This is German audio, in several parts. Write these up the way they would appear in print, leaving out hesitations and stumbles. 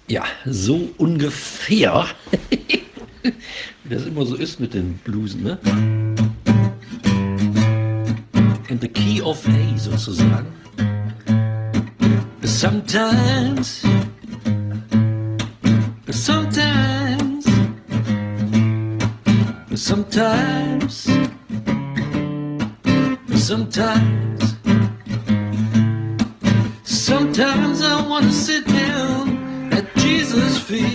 Ja, so ungefähr, wie das immer so ist mit den Bluesen, ne? In the key of A sozusagen. Sometimes, sometimes, sometimes, sometimes, sometimes I want to sit down at Jesus' feet.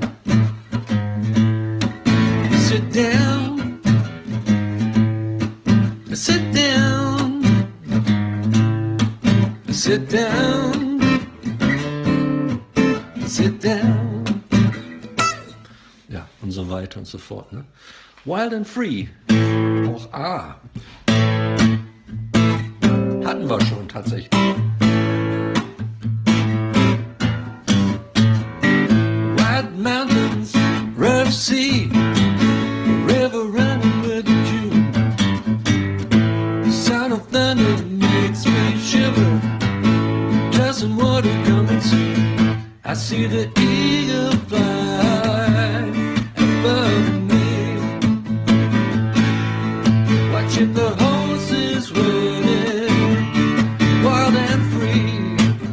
Sit down, sit down, sit down, sit down. Ja, und so weiter und so fort. Ne? Wild and Free, auch A. Hatten wir schon tatsächlich. White mountains, rough sea, river running with a tune. The sound of thunder makes me shiver. Doesn't water coming soon. I see the eagle fly above me, watching the horses running wild and free.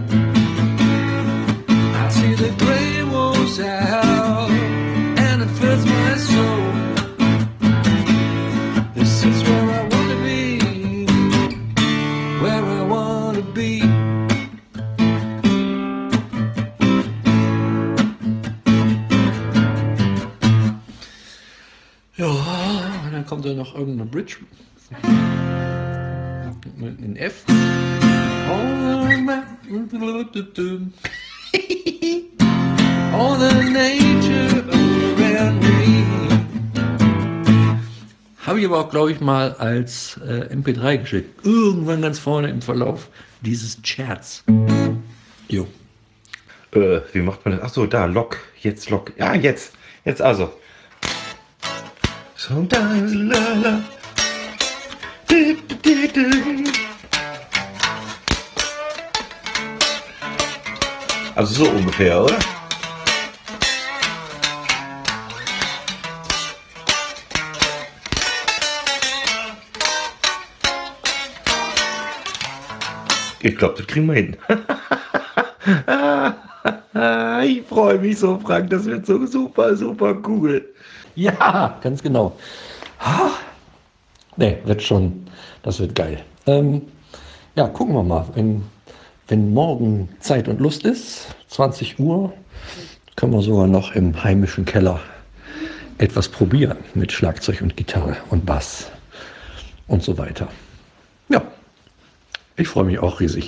I see the gray wolves out, and it fills my soul. This is where I want to be, where I want to be. Ja, und dann kommt da noch irgendeine Bridge in F. All the nature around me. Habe ich aber auch, glaube ich, mal als MP3 geschickt. Irgendwann ganz vorne im Verlauf dieses Chats. Jo. Wie macht man das? Achso, da, Lock. Jetzt Lock. Ja, jetzt. Jetzt also. Sometimes la la. Also so ungefähr, oder? Ich glaube, das kriegen wir hin. Ich freue mich so, Frank. Das wird so super, super cool. Ja, ganz genau. Ne, wird schon, das wird geil. Ja, gucken wir mal. Wenn morgen Zeit und Lust ist, 20 Uhr, können wir sogar noch im heimischen Keller etwas probieren mit Schlagzeug und Gitarre und Bass und so weiter. Ja, ich freue mich auch riesig.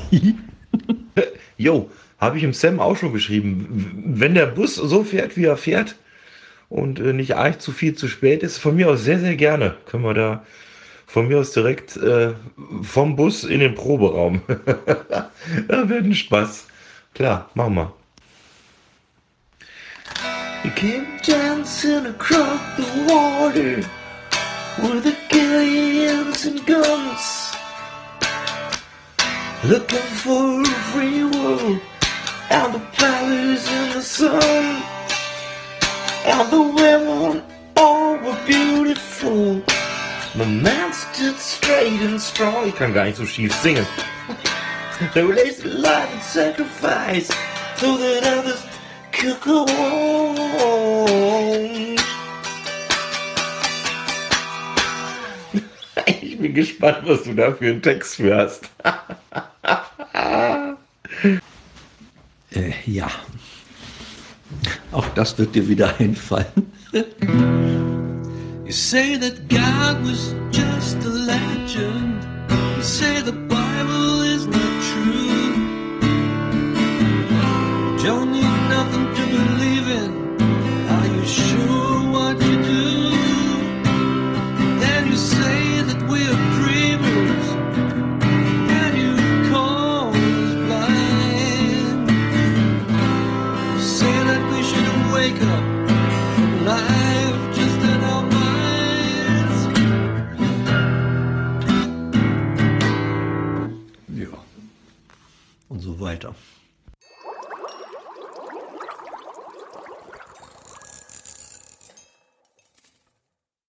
Jo, habe ich im Sam auch schon geschrieben. Wenn der Bus so fährt, wie er fährt und nicht arg zu viel zu spät ist, von mir aus sehr, sehr gerne. Können wir da von mir aus direkt vom Bus in den Proberaum. Da wird ein Spaß. Klar, machen wir. You came dancing across the water with the galleons and guns, looking for a free world and the powers in the sun, and the women all were beautiful. The man stood straight and strong. Ich kann gar nicht so schief singen. They raised life and sacrifice so that others could go on. Ich bin gespannt, was du da für einen Text für hast. Ja, auch das wird dir wieder einfallen. You say that God was just a legend. You say the Bible is not true. Don't need nothing to believe in. Are you sure what you do? Then you say that we are dreamers, and you call us blind. You say that we should wake up from life just in our minds. Ja, und so weiter.